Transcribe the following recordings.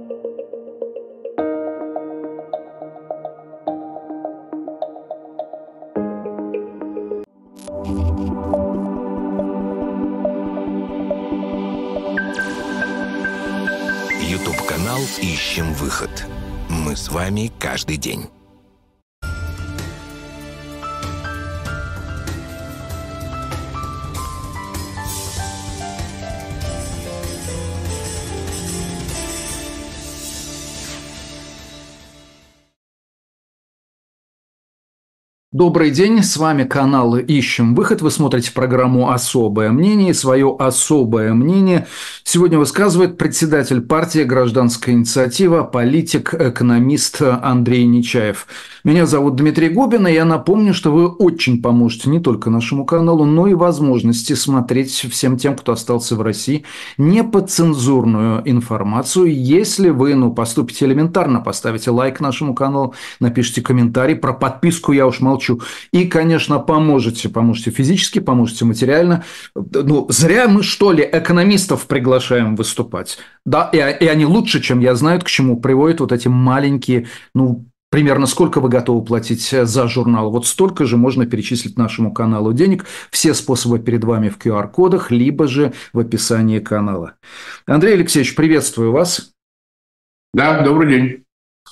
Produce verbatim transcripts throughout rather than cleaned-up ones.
Ютуб-канал «Ищем выход». Мы с вами каждый день. Добрый день, с вами канал «Ищем выход». Вы смотрите программу «Особое мнение». Свое особое мнение сегодня высказывает председатель партии «Гражданская инициатива», политик, экономист Андрей Нечаев. Меня зовут Дмитрий Губин, и я напомню, что вы очень поможете не только нашему каналу, но и возможности смотреть всем тем, кто остался в России, неподцензурную информацию. Если вы ну, поступите элементарно, поставите лайк нашему каналу, напишите комментарий, про подписку я уж молчу. И, конечно, поможете. Поможете физически, поможете материально. Ну, зря мы, что ли, экономистов приглашаем выступать. Да, и, и они лучше, чем я, знают, к чему приводят вот эти маленькие, ну, примерно сколько вы готовы платить за журнал. Вот столько же можно перечислить нашему каналу денег. Все способы перед вами в ку ар кодах, либо же в описании канала. Андрей Алексеевич, приветствую вас. Да, добрый день.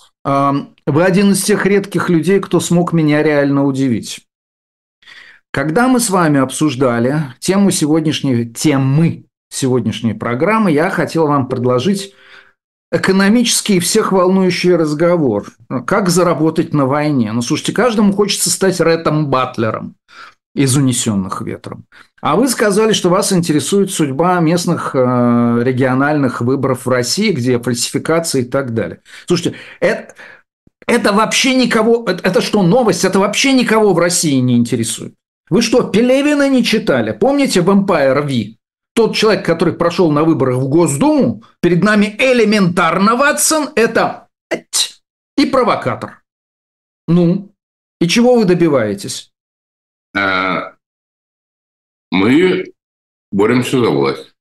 Вы один из тех редких людей, кто смог меня реально удивить. Когда мы с вами обсуждали тему сегодняшней, темы сегодняшней программы, я хотел вам предложить экономический и всех волнующий разговор. Как заработать на войне? Ну, слушайте, каждому хочется стать Реттом Батлером из «Унесенных ветром». А вы сказали, что вас интересует судьба местных э, региональных выборов в России, где фальсификации и так далее. Слушайте, это, это вообще никого... Это, это что, новость? Это вообще никого в России не интересует. Вы что, Пелевина не читали? Помните Vampire V? Тот человек, который прошел на выборах в Госдуму, перед нами элементарно, Ватсон, это и провокатор. Ну, и чего вы добиваетесь? Мы боремся за власть.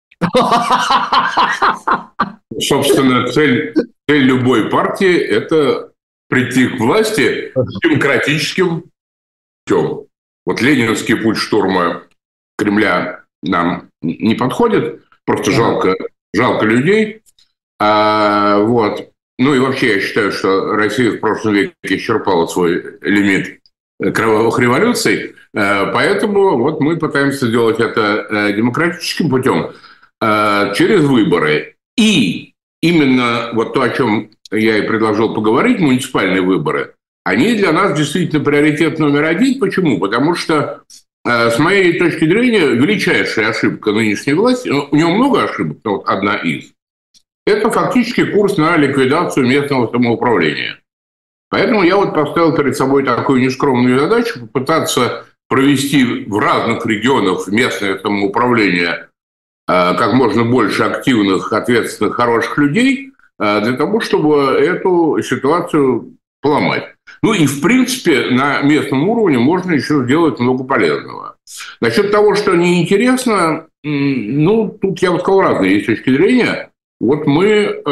Собственно, цель, цель любой партии – это прийти к власти демократическим путем. Вот ленинский путь штурма Кремля нам не подходит, просто жалко, жалко людей. А, вот. Ну и вообще я считаю, что Россия в прошлом веке исчерпала свой лимит кровавых революций, поэтому вот мы пытаемся сделать это демократическим путем через выборы. И именно вот то, о чем я и предложил поговорить, муниципальные выборы, они для нас действительно приоритет номер один. Почему? Потому что, с моей точки зрения, величайшая ошибка нынешней власти, у нее много ошибок, но вот одна из, это фактически курс на ликвидацию местного самоуправления. Поэтому я вот поставил перед собой такую нескромную задачу попытаться провести в разных регионах местное самоуправление как можно больше активных, ответственных, хороших людей для того, чтобы эту ситуацию поломать. Ну и, в принципе, на местном уровне можно еще сделать много полезного. Насчет того, что неинтересно, ну, тут я бы сказал разные есть точки зрения. Вот мы...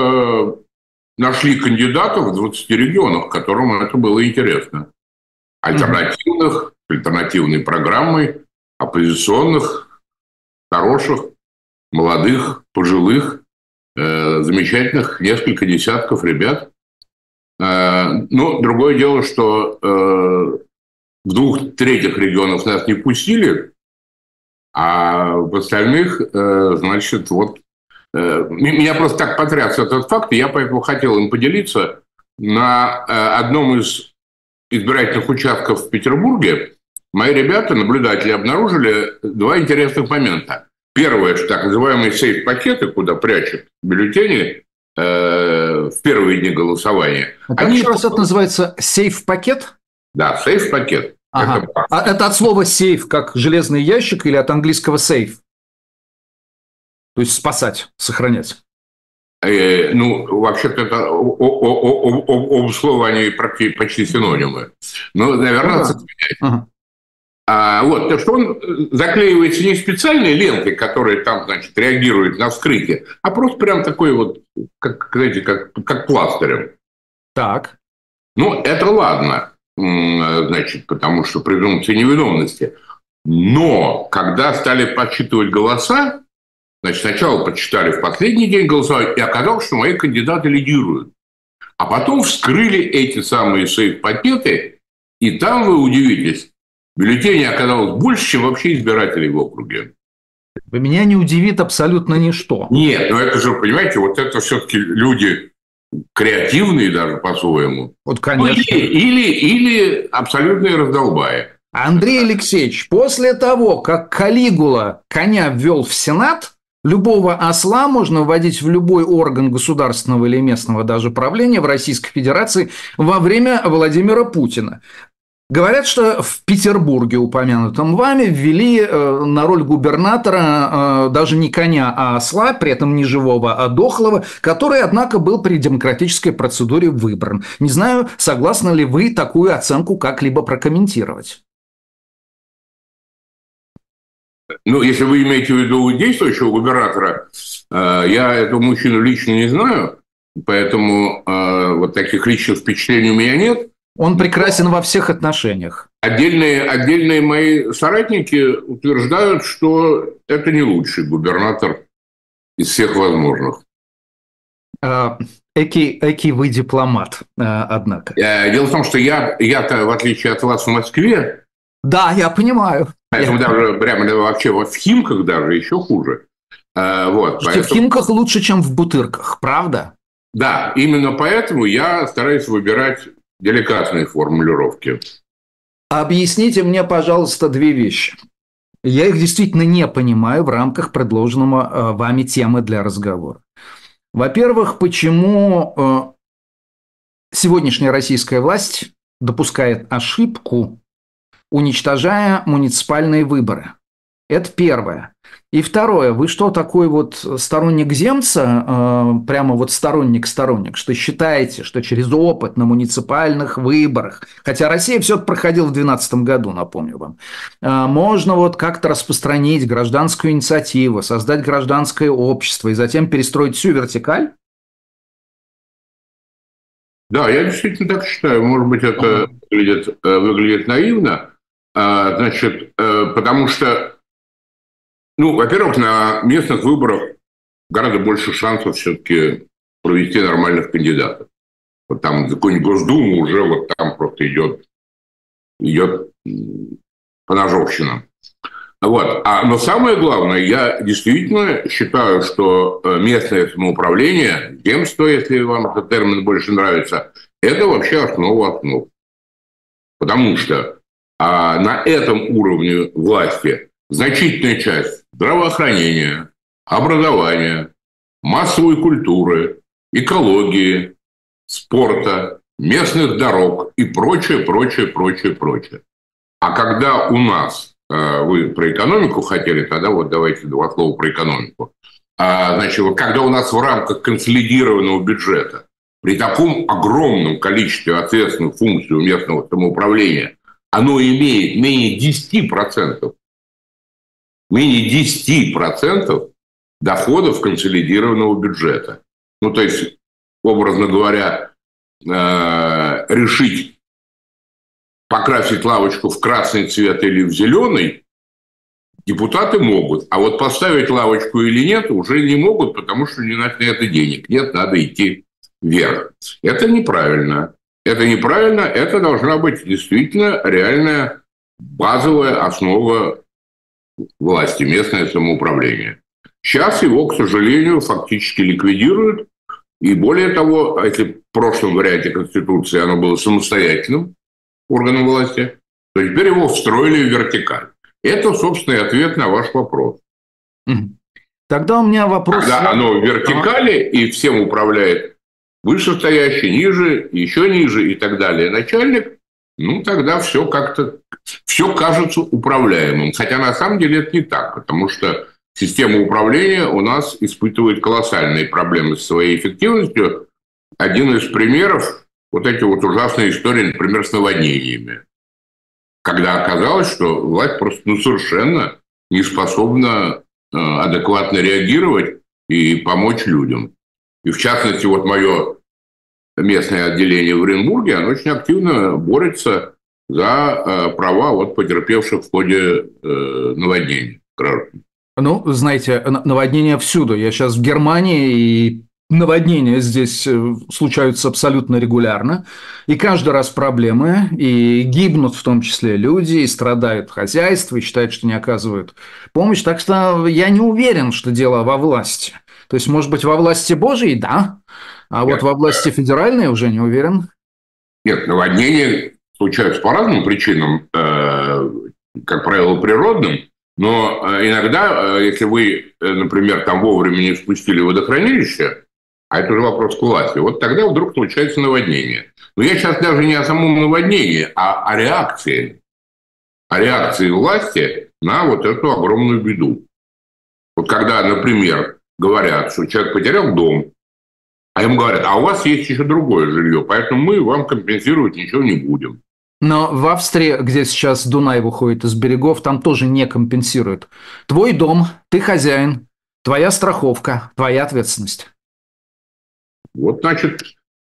нашли кандидатов в двадцати регионах, которым это было интересно. Альтернативных, альтернативной программой, оппозиционных, хороших, молодых, пожилых, э, замечательных, несколько десятков ребят. Э, но другое дело, что э, в двух третьих регионов нас не пустили, а в остальных, э, значит, вот меня просто так потряс этот факт, и я поэтому хотел им поделиться. На одном из избирательных участков в Петербурге мои ребята, наблюдатели, обнаружили два интересных момента. Первое, это так называемые сейф-пакеты, куда прячут бюллетени э, в первые дни голосования. А как еще раз это называется? Сейф-пакет? Да, сейф-пакет. Ага. Это... А это от слова сейф, как железный ящик, или от английского сейф? То есть спасать, сохранять. Э, ну, вообще-то это оба слова, они почти синонимы. Ну, наверное, ага. Ага. А, вот, то, что он заклеивается не специальной лентой, которая там, значит, реагирует на вскрытие, а просто прям такой вот, как, знаете, как, как пластырем. Так. Ну, это ладно, значит, потому что презумпция невиновности. Но когда стали подсчитывать голоса, значит, сначала подсчитали в последний день голосования, и оказалось, что мои кандидаты лидируют. А потом вскрыли эти самые сейф-пакеты, и там, вы удивитесь, бюллетеней оказалось больше, чем вообще избирателей в округе. Меня не удивит абсолютно ничто. Нет, ну это же, понимаете, вот это все-таки люди креативные даже по-своему. Вот, конечно. Ну, или, или, или абсолютные раздолбаи. Андрей Алексеевич, после того, как Калигула коня ввел в Сенат, любого осла можно вводить в любой орган государственного или местного даже правления в Российской Федерации во время Владимира Путина. Говорят, что в Петербурге, упомянутом вами, ввели на роль губернатора даже не коня, а осла, при этом не живого, а дохлого, который, однако, был при демократической процедуре выбран. Не знаю, согласны ли вы такую оценку как-либо прокомментировать? Ну, если вы имеете в виду действующего губернатора, я этого мужчину лично не знаю, поэтому вот таких личных впечатлений у меня нет. Он прекрасен во всех отношениях. Отдельные, отдельные мои соратники утверждают, что это не лучший губернатор из всех возможных. Эки, эки вы дипломат, однако. Дело в том, что я, я-то, в отличие от вас, в Москве. Да, я понимаю. Поэтому я... даже прямо вообще вот в Химках даже еще хуже. Вот, поэтому... В Химках лучше, чем в Бутырках, правда? Да, именно поэтому я стараюсь выбирать деликатные формулировки. Объясните мне, пожалуйста, две вещи. Я их действительно не понимаю в рамках предложенного вами темы для разговора. Во-первых, почему сегодняшняя российская власть допускает ошибку, уничтожая муниципальные выборы? Это первое. И второе, вы что, такой вот сторонник Земца, э, прямо вот сторонник-сторонник, что считаете, что через опыт на муниципальных выборах, хотя Россия все это проходила в две тысячи двенадцатом году, напомню вам, э, можно вот как-то распространить гражданскую инициативу, создать гражданское общество и затем перестроить всю вертикаль? Да, я действительно так считаю. Может быть, это ага. выглядит, выглядит наивно, значит, потому что Ну, во-первых, на местных выборах гораздо больше шансов все-таки провести нормальных кандидатов. Вот там какой-нибудь Госдуму уже вот там просто идет, идет поножовщина. Вот. А, но самое главное, я действительно считаю, что местное самоуправление, земство, если вам этот термин больше нравится, это вообще основа основ. Потому что а, на этом уровне власти значительная часть здравоохранения, образования, массовой культуры, экологии, спорта, местных дорог и прочее, прочее, прочее, прочее. А когда у нас, вы про экономику хотели, тогда вот давайте два слова про экономику. Значит, вот когда у нас в рамках консолидированного бюджета при таком огромном количестве ответственных функций у местного самоуправления оно имеет менее десяти процентов, менее десяти процентов доходов консолидированного бюджета. Ну, то есть, образно говоря, решить покрасить лавочку в красный цвет или в зеленый депутаты могут. А вот поставить лавочку или нет уже не могут, потому что не на это денег. Нет, надо идти вверх. Это неправильно. Это неправильно. Это должна быть действительно реальная базовая основа власти, местное самоуправление. Сейчас его, к сожалению, фактически ликвидируют. И более того, если в прошлом варианте Конституции оно было самостоятельным органом власти, то теперь его встроили в вертикаль. Это, собственно, и ответ на ваш вопрос. Тогда у меня вопрос... Когда оно в вертикали и всем управляет вышестоящий, ниже, еще ниже и так далее начальник, ну, тогда все как-то, все кажется управляемым. Хотя на самом деле это не так, потому что система управления у нас испытывает колоссальные проблемы с своей эффективностью. Один из примеров – вот эти вот ужасные истории, например, с наводнениями. когда оказалось, что власть просто ну, совершенно не способна э, адекватно реагировать и помочь людям. И в частности, вот мое местное отделение в Оренбурге, оно очень активно борется за э, права вот, потерпевших в ходе э, наводнения граждан. Ну, знаете, наводнения всюду. Я сейчас в Германии, и наводнения здесь случаются абсолютно регулярно. И каждый раз проблемы, и гибнут в том числе люди, и страдают хозяйства, и считают, что не оказывают помощь. Так что я не уверен, что дело во власти. То есть, может быть, во власти Божьей, да, а вот Нет. во власти федеральной уже не уверен. Нет, наводнения случаются по разным причинам, как правило, природным. Но иногда, если вы, например, там вовремя не спустили водохранилище, а это уже вопрос к власти, вот тогда вдруг случается наводнение. Но я сейчас даже не о самом наводнении, а о реакции. О реакции власти на вот эту огромную беду. Вот когда, например, говорят, что человек потерял дом, а ему говорят, а у вас есть еще другое жилье, поэтому мы вам компенсировать ничего не будем. Но в Австрии, где сейчас Дунай выходит из берегов, там тоже не компенсируют. Твой дом, ты хозяин, твоя страховка, твоя ответственность. Вот, значит,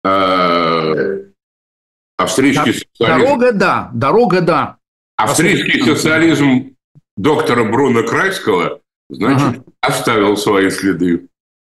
австрийский социализм... Дорога, да, дорога, да. Австрийский социализм доктора Бруно Крайского, значит, ага. оставил свои следы.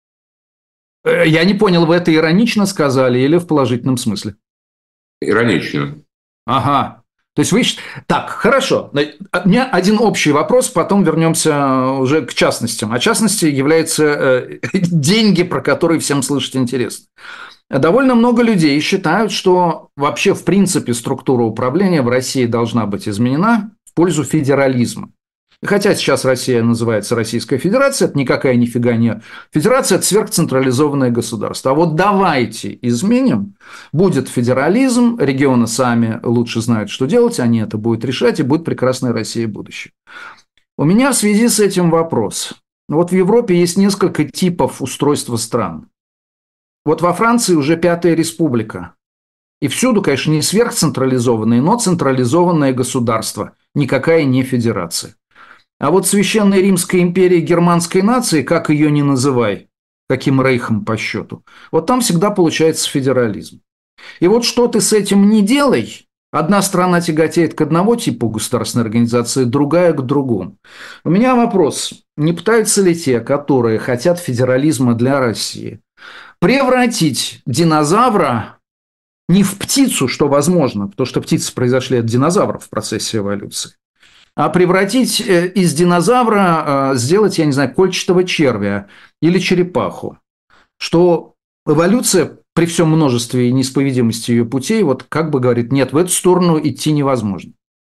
Я не понял, вы это иронично сказали или в положительном смысле? Иронично. Ага. То есть вы... Так, хорошо. У меня один общий вопрос, потом вернемся уже к частностям. А частности являются э, деньги, про которые всем слышать интересно. Довольно много людей считают, что вообще в принципе структура управления в России должна быть изменена в пользу федерализма. Хотя сейчас Россия называется Российская Федерация, это никакая нифига не федерация, это сверхцентрализованное государство. А вот давайте изменим, будет федерализм, регионы сами лучше знают, что делать, они это будут решать, и будет прекрасная Россия будущее. У меня в связи с этим вопрос. Вот в Европе есть несколько типов устройства стран. Вот во Франции уже пятая республика. И всюду, конечно, не сверхцентрализованное, но централизованное государство, никакая не федерация. А вот Священная Римская империя германской нации, как ее ни называй, каким рейхом по счету, вот там всегда получается федерализм. И вот что ты с этим не делай, одна страна тяготеет к одному типу государственной организации, другая к другому. У меня вопрос, не пытаются ли те, которые хотят федерализма для России, превратить динозавра не в птицу, что возможно, потому что птицы произошли от динозавров в процессе эволюции, а превратить из динозавра, сделать, я не знаю, кольчатого червя или черепаху, что эволюция при всем множестве и неисповедимости ее путей, вот как бы говорит, нет, в эту сторону идти невозможно.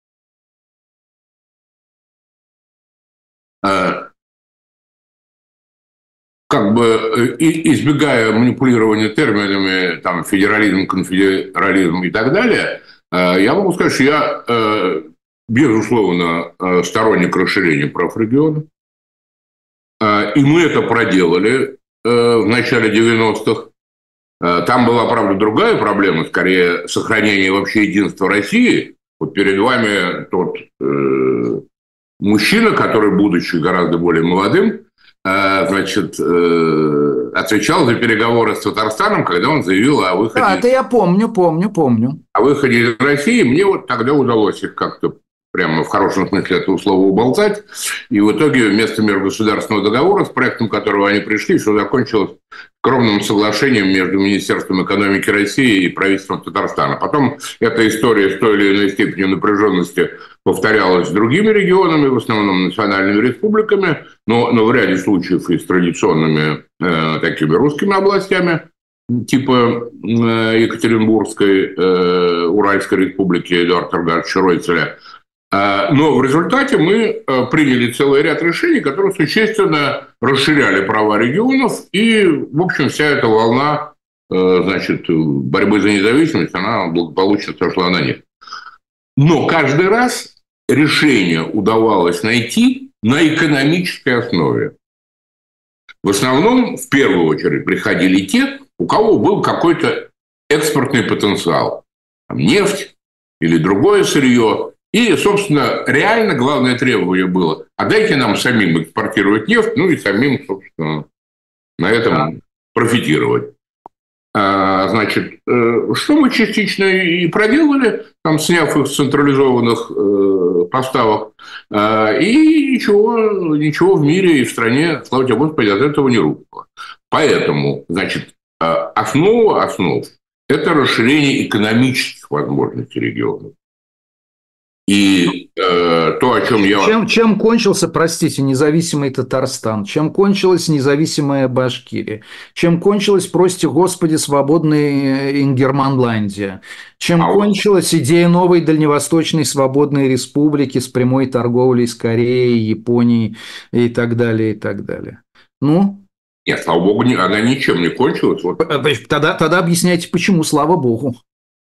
Как бы избегая манипулирования терминами, там, федерализм, конфедерализм и так далее, я могу сказать, что я... безусловно, сторонник расширения прав региона. И мы это проделали в начале девяностых. Там была, правда, другая проблема, скорее, сохранение вообще единства России. Вот перед вами тот э, мужчина, который, будучи гораздо более молодым, э, значит, э, отвечал за переговоры с Татарстаном, когда он заявил о выходе... Да, это я помню, помню, помню. О выходе из России. Мне вот тогда удалось их как-то прямо в хорошем смысле этого слова уболтать. И в итоге вместо межгосударственного договора, с проектом которого они пришли, все закончилось скромным соглашением между Министерством экономики России и правительством Татарстана. Потом эта история с той или иной степенью напряженности повторялась с другими регионами, в основном национальными республиками, но, но в ряде случаев и с традиционными э, такими русскими областями, типа э, Екатеринбургской, э, Уральской республики Эдуарда Аркадьевича Ройцеля. Но в результате мы приняли целый ряд решений, которые существенно расширяли права регионов, и, в общем, вся эта волна, значит, борьбы за независимость, она благополучно сошла на нет. Но каждый раз решение удавалось найти на экономической основе. В основном, в первую очередь, приходили те, у кого был какой-то экспортный потенциал. Там, нефть или другое сырье. И, собственно, реально главное требование было: а дайте нам самим экспортировать нефть, ну и самим, собственно, на этом профитировать. А, значит, что мы частично и проделали, там, сняв их с централизованных э, поставок, э, и ничего, ничего в мире и в стране, слава тебе Господи, от этого не рухнуло. Поэтому, значит, основа основ – это расширение экономических возможностей региона. И э, то, о чем я... Чем, чем кончился, простите, независимый Татарстан? Чем кончилась независимая Башкирия? Чем кончилась, прости господи, свободная Ингерманландия? Чем а кончилась идея новой Дальневосточной свободной республики с прямой торговлей с Кореей, Японией и так далее, и так далее? Ну? Нет, слава богу, она ничем не кончилась. Вот. Тогда, тогда объясняйте, почему, слава богу.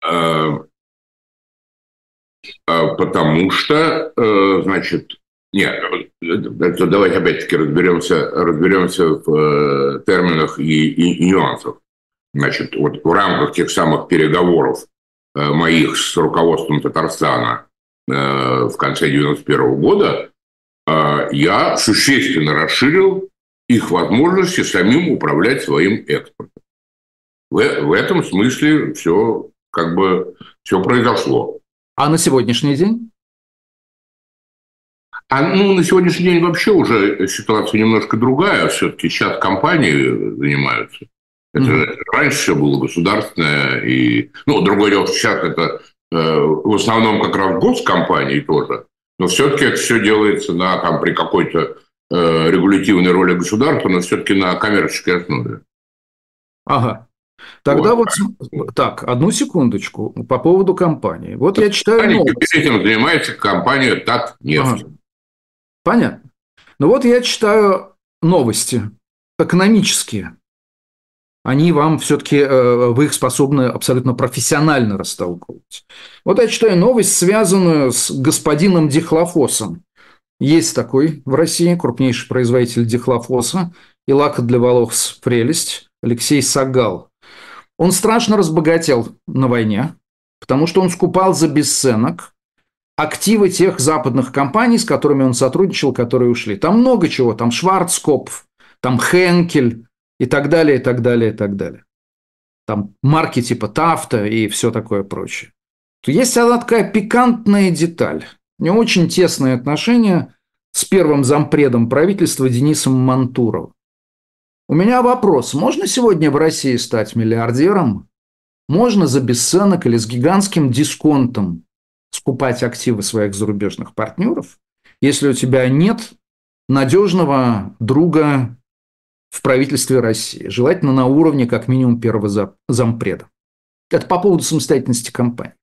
Потому что, значит, нет, давайте опять-таки разберемся, разберемся в терминах и, и, и нюансах. Значит, вот в рамках тех самых переговоров моих с руководством Татарстана в конце девяносто первого года я существенно расширил их возможности самим управлять своим экспортом. В, в этом смысле все как бы все произошло. А на сегодняшний день? А ну, на сегодняшний день вообще уже ситуация немножко другая. Все-таки сейчас компании занимаются. Это mm-hmm. раньше все было государственное. И, ну, другое дело, что сейчас это э, в основном как раз госкомпании тоже. Но все-таки это все делается на, там, при какой-то э, регулятивной роли государства, но все-таки на коммерческой основе. Ага. Тогда вот, вот так, одну секундочку по поводу компании. Вот я читаю новости. Этим занимается компания Татнефть. Ага. Понятно. Ну вот я читаю новости экономические. Они вам все-таки, вы их способны абсолютно профессионально растолковывать. Вот я читаю новость, связанную с господином Дихлофосом. Есть такой в России крупнейший производитель дихлофоса и лака для волос «Прелесть» Алексей Сагал. Он страшно разбогател на войне, потому что он скупал за бесценок активы тех западных компаний, с которыми он сотрудничал, которые ушли. Там много чего, там Шварцкопф, там Хенкель и так далее, и так далее, и так далее. Там марки типа Тафта и все такое прочее. То есть одна такая пикантная деталь. У него очень тесные отношения с первым зампредом правительства Денисом Мантуровым. У меня вопрос. Можно сегодня в России стать миллиардером? Можно за бесценок или с гигантским дисконтом скупать активы своих зарубежных партнеров, если у тебя нет надежного друга в правительстве России, желательно на уровне как минимум первого зампреда. Это по поводу самостоятельности компании.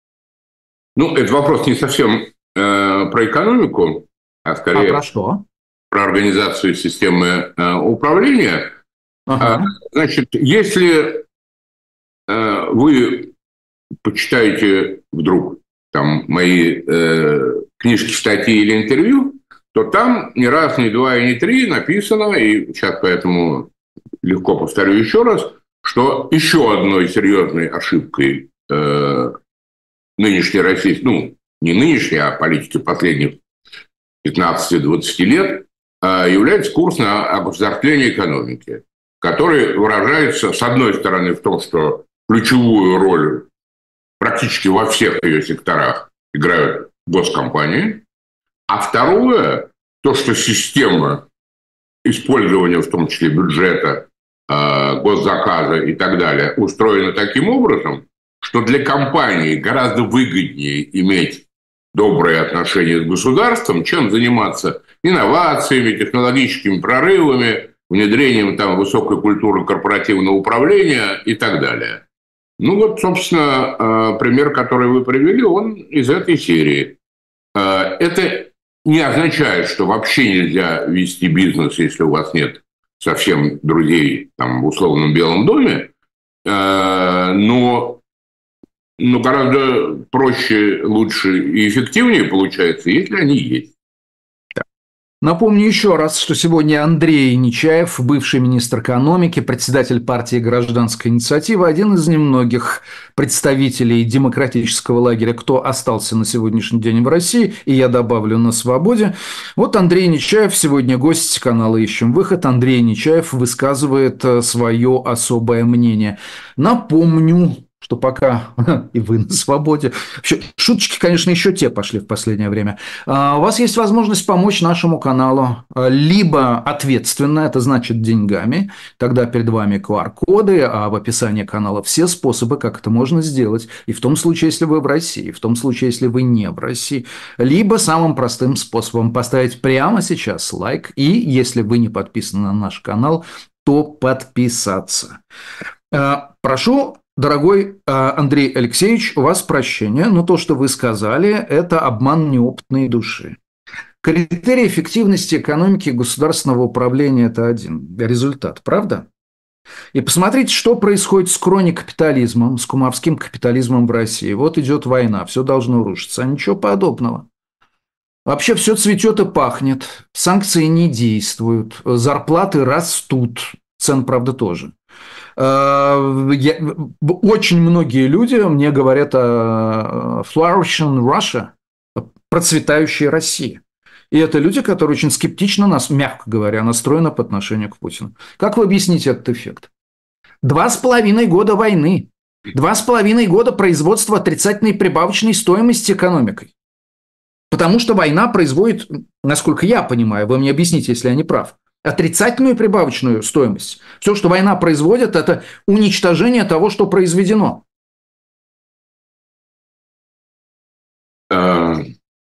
Ну, это вопрос не совсем э, про экономику, а скорее... А про что? Про организацию системы э, управления. Ага. Значит, если э, вы почитаете вдруг там мои э, книжки, статьи или интервью, то там ни раз, ни два и ни три написано, и сейчас поэтому легко повторю еще раз, что еще одной серьезной ошибкой э, нынешней России, ну, не нынешней, а политики последних пятнадцати-двадцати лет, является курс на огосударствление экономики, который выражается, с одной стороны, в том, что ключевую роль практически во всех ее секторах играют госкомпании, а второе, то, что система использования, в том числе бюджета, госзаказа и так далее, устроена таким образом, что для компании гораздо выгоднее иметь добрые отношения с государством, чем заниматься инновациями, технологическими прорывами, внедрением там высокой культуры корпоративного управления и так далее. Ну вот, собственно, пример, который вы привели, он из этой серии. Это не означает, что вообще нельзя вести бизнес, если у вас нет совсем друзей там, в условном Белом доме, но Но гораздо проще, лучше и эффективнее получается, если они есть. Напомню еще раз, что сегодня Андрей Нечаев, бывший министр экономики, председатель партии «Гражданская инициатива», один из немногих представителей демократического лагеря, кто остался на сегодняшний день в России, и я добавлю, на свободе. Вот Андрей Нечаев сегодня гость канала «Ищем выход». Андрей Нечаев высказывает свое особое мнение. Напомню, что пока и вы на свободе. Шуточки, конечно, еще те пошли в последнее время. У вас есть возможность помочь нашему каналу либо ответственно, это значит деньгами, тогда перед вами ку ар-коды, а в описании канала все способы, как это можно сделать, и в том случае, если вы в России, в том случае, если вы не в России, либо самым простым способом поставить прямо сейчас лайк, и если вы не подписаны на наш канал, то подписаться. Прошу, дорогой Андрей Алексеевич, у вас прощения, но то, что вы сказали, это обман неопытной души. Критерий эффективности экономики и государственного управления – это один результат, правда? И посмотрите, что происходит с кроникапитализмом, с кумовским капитализмом в России. Вот идет война, все должно рушиться, а ничего подобного. Вообще все цветет и пахнет, санкции не действуют, зарплаты растут, цен, правда, тоже. Я, очень многие люди мне говорят о flourishing Russia, процветающей России. И это люди, которые очень скептично, нас, мягко говоря, настроены по отношению к Путину. Как вы объясните этот эффект? Два с половиной года войны, два с половиной года производства отрицательной прибавочной стоимости экономикой. Потому что война производит, насколько я понимаю, вы мне объясните, если я не прав, отрицательную прибавочную стоимость. Все, что война производит, это уничтожение того, что произведено. А,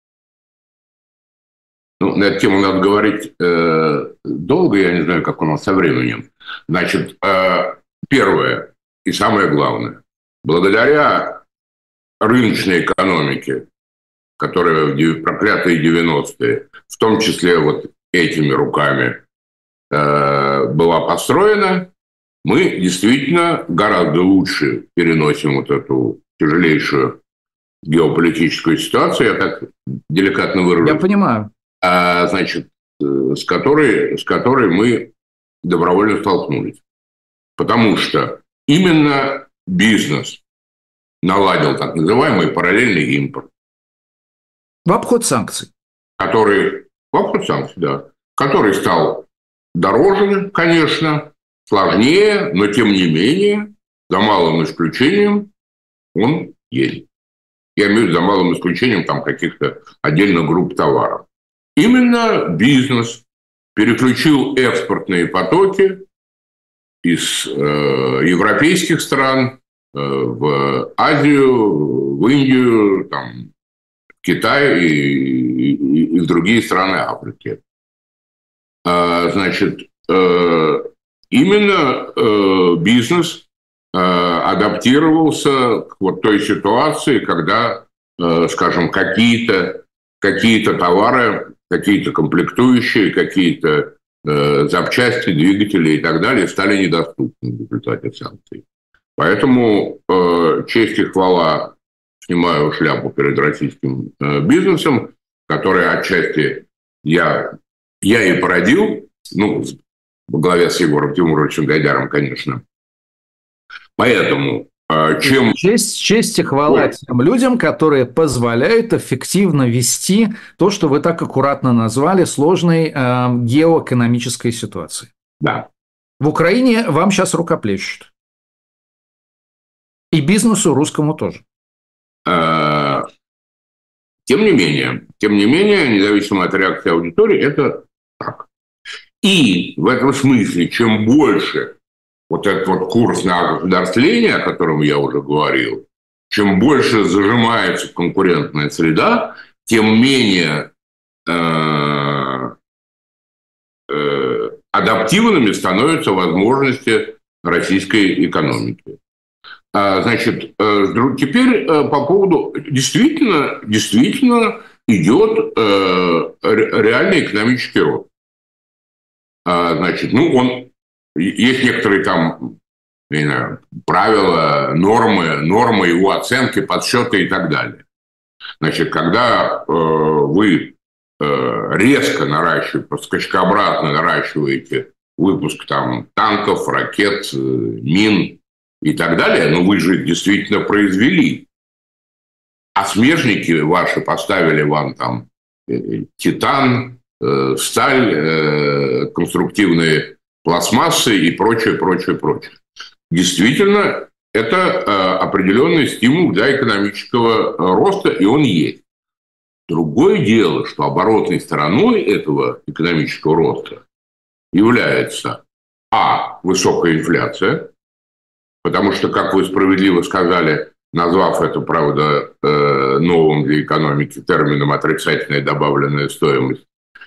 ну, на эту тему надо говорить э, долго, я не знаю, как у нас со временем. Значит, э, первое и самое главное. Благодаря рыночной экономике, которая в проклятые девяностые, в том числе вот этими руками, была построена, мы действительно гораздо лучше переносим вот эту тяжелейшую геополитическую ситуацию, я так деликатно выражусь. Я понимаю. А, значит, с которой, с которой мы добровольно столкнулись. Потому что именно бизнес наладил так называемый параллельный импорт. В обход санкций. Который, в обход санкций, да. Который стал дороже, конечно, сложнее, но тем не менее, за малым исключением, он есть. Я имею в виду за малым исключением там каких-то отдельных групп товаров. Именно бизнес переключил экспортные потоки из э, европейских стран э, в Азию, в Индию, там, в Китай и, и, и в другие страны Африки. Значит, именно бизнес адаптировался к вот той ситуации, когда, скажем, какие-то, какие-то товары, какие-то комплектующие, какие-то запчасти, двигатели и так далее стали недоступны в результате санкций. Поэтому честь и хвала, снимаю шляпу перед российским бизнесом, который отчасти я... Я и породил, ну, во главе с Егором Тимуровичем Гайдаром, конечно. Поэтому чем... Честь, честь и хвала Ой. тем людям, которые позволяют эффективно вести то, что вы так аккуратно назвали, сложной э, геоэкономической ситуацией. Да. В Украине вам сейчас рукоплещут. И бизнесу русскому тоже. А, тем не менее, тем не менее, независимо от реакции аудитории, это так. И в этом смысле, чем больше вот этот вот курс на государствление, о котором я уже говорил, чем больше зажимается конкурентная среда, тем менее э, э, адаптивными становятся возможности российской экономики. А, значит, э, теперь э, по поводу... Действительно, действительно идет э, реальный экономический рост. А, значит, ну, он... Есть некоторые там, не знаю, правила, нормы, нормы его оценки, подсчеты и так далее. Значит, когда э, вы резко наращиваете, скачкообразно наращиваете выпуск там танков, ракет, мин и так далее, но вы же действительно произвели. А смежники ваши поставили вам там титан, сталь, конструктивные пластмассы и прочее, прочее, прочее. Действительно, это определенный стимул для экономического роста, и он есть. Другое дело, что оборотной стороной этого экономического роста является а. высокая инфляция, потому что, как вы справедливо сказали, назвав это, правда, новым для экономики термином «отрицательная добавленная стоимость»,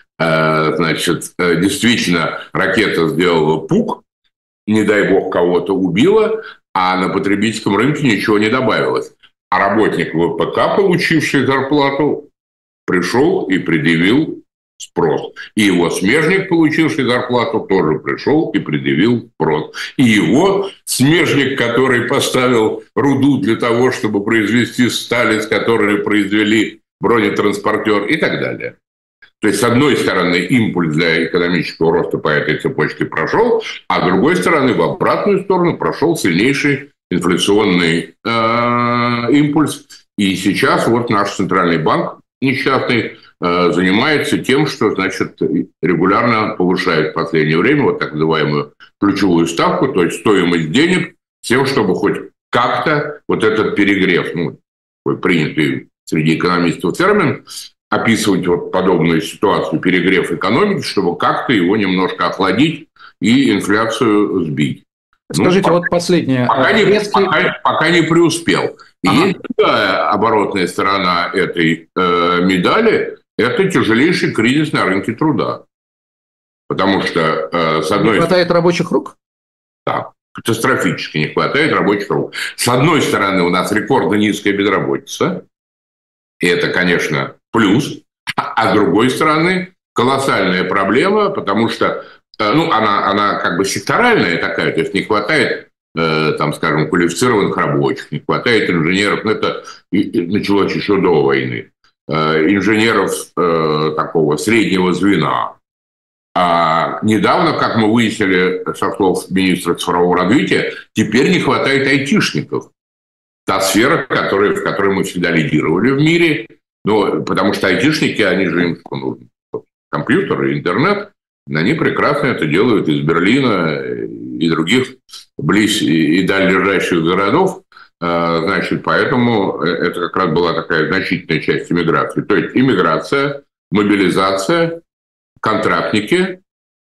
значит, действительно, ракета сделала пук, не дай бог кого-то убила, а на потребительском рынке ничего не добавилось. А работник ВПК, получивший зарплату, пришел и предъявил спрос. И его смежник, получивший зарплату, тоже пришел и предъявил спрос. И его смежник, который поставил руду для того, чтобы произвести сталь, из которой произвели бронетранспортер и так далее. То есть, с одной стороны, импульс для экономического роста по этой цепочке прошел, а с другой стороны, в обратную сторону прошел сильнейший инфляционный э, импульс. И сейчас вот наш центральный банк несчастный э, занимается тем, что, значит, регулярно повышает в последнее время вот так называемую ключевую ставку, то есть стоимость денег, с тем, чтобы хоть как-то вот этот перегрев, ну, такой принятый среди экономистов термин, описывать вот подобную ситуацию, перегрев экономики, чтобы как-то его немножко охладить и инфляцию сбить. Скажите, ну, вот последнее. Пока не, резкий... пока, пока не преуспел. И ага. есть другая оборотная сторона этой э, медали – это тяжелейший кризис на рынке труда. Потому что, э, с одной Не хватает рабочих рук? Да, катастрофически не хватает рабочих рук. С одной стороны, у нас рекордно низкая безработица. И это, конечно, плюс. А с другой стороны, колоссальная проблема, потому что ну, она, она как бы секторальная такая, то есть не хватает, э, там, скажем, квалифицированных рабочих, не хватает инженеров, ну, это началось еще до войны, э, инженеров э, такого среднего звена. А недавно, как мы выяснили со слов министра цифрового развития, теперь не хватает айтишников. Та сфера, которая, в которой мы всегда лидировали в мире, ну, потому что айтишники, они же им ну, компьютеры, интернет, они прекрасно это делают из Берлина и других близ и дальнележащих городов. Значит, поэтому это как раз была такая значительная часть иммиграции. То есть иммиграция, мобилизация, контрактники,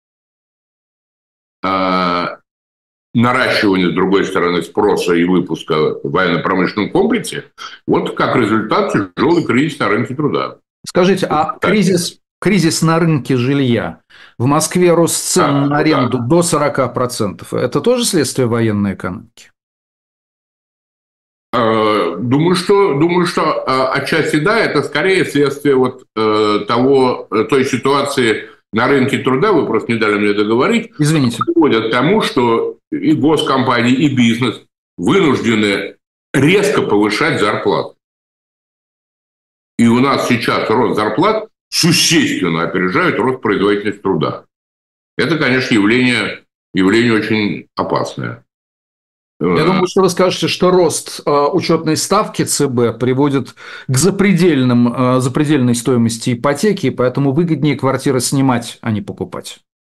наращивание, с другой стороны, спроса и выпуска в военно-промышленном комплексе. Вот как результат тяжелый кризис на рынке труда. Скажите, а кризис... Кризис на рынке жилья. В Москве рост цен а, на аренду да. до сорок процентов. Это тоже следствие военной экономики? Думаю, что, думаю, что отчасти да, это скорее следствие вот того, той ситуации на рынке труда, вы просто не дали мне договорить, извините, приводит к тому, что и госкомпании, и бизнес вынуждены резко повышать зарплаты. И у нас сейчас рост зарплат существенно опережают рост производительности труда. Это, конечно, явление, явление очень опасное. Я думаю, что вы скажете, что рост э, учетной ставки ЦБ приводит к запредельным, э, запредельной стоимости ипотеки, и поэтому выгоднее квартиры снимать, а не покупать.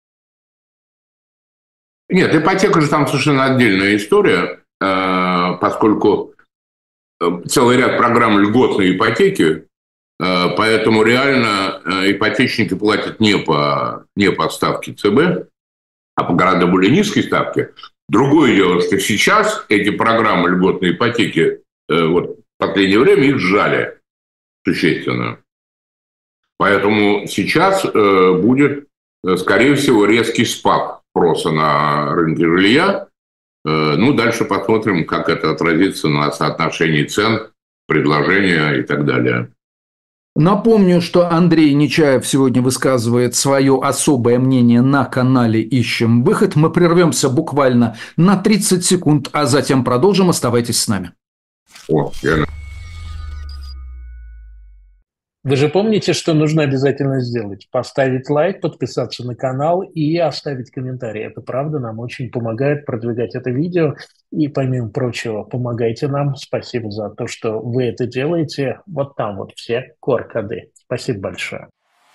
Нет, ипотека же там совершенно отдельная история, э, поскольку целый ряд программ льготной ипотеки, поэтому реально ипотечники платят не по, не по ставке ЦБ, а по гораздо более низкой ставке. Другое дело, что сейчас эти программы льготной ипотеки вот, в последнее время их сжали существенно. Поэтому сейчас будет, скорее всего, резкий спад спроса на рынке жилья. Ну, дальше посмотрим, как это отразится на соотношении цен, предложения и так далее. Напомню, что Андрей Нечаев сегодня высказывает свое особое мнение на канале «Ищем выход». Мы прервемся буквально на тридцать секунд, а затем продолжим. Оставайтесь с нами. О, я... Вы же помните, что нужно обязательно сделать? Поставить лайк, подписаться на канал и оставить комментарий. Это правда нам очень помогает продвигать это видео. И, помимо прочего, помогайте нам. Спасибо за то, что вы это делаете. Вот там вот все ку ар-коды. Спасибо большое.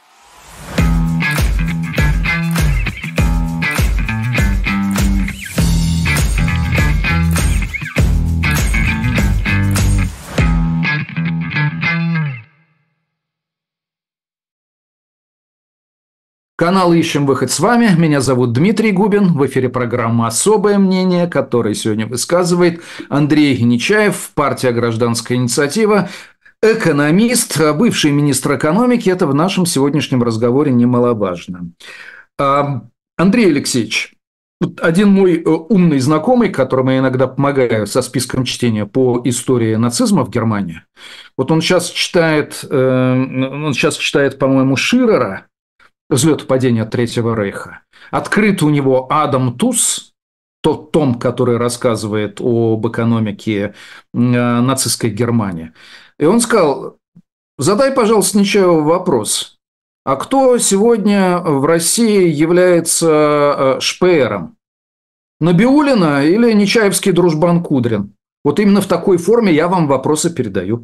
Канал «Ищем выход» с вами. Меня зовут Дмитрий Губин. В эфире программа «Особое мнение», которое сегодня высказывает Андрей Нечаев, партия «Гражданская инициатива», экономист, бывший министр экономики. Это в нашем сегодняшнем разговоре немаловажно. Андрей Алексеевич, один мой умный знакомый, которому я иногда помогаю со списком чтения по истории нацизма в Германии, вот он сейчас читает, он сейчас читает, по-моему, Ширера «Взлет и падение Третьего Рейха». Открыт у него Адам Тус, тот том, который рассказывает об экономике нацистской Германии. И он сказал: задай, пожалуйста, Нечаеву вопрос. А кто сегодня в России является шпеером? Набиуллина или нечаевский дружбан Кудрин? Вот именно в такой форме я вам вопросы передаю.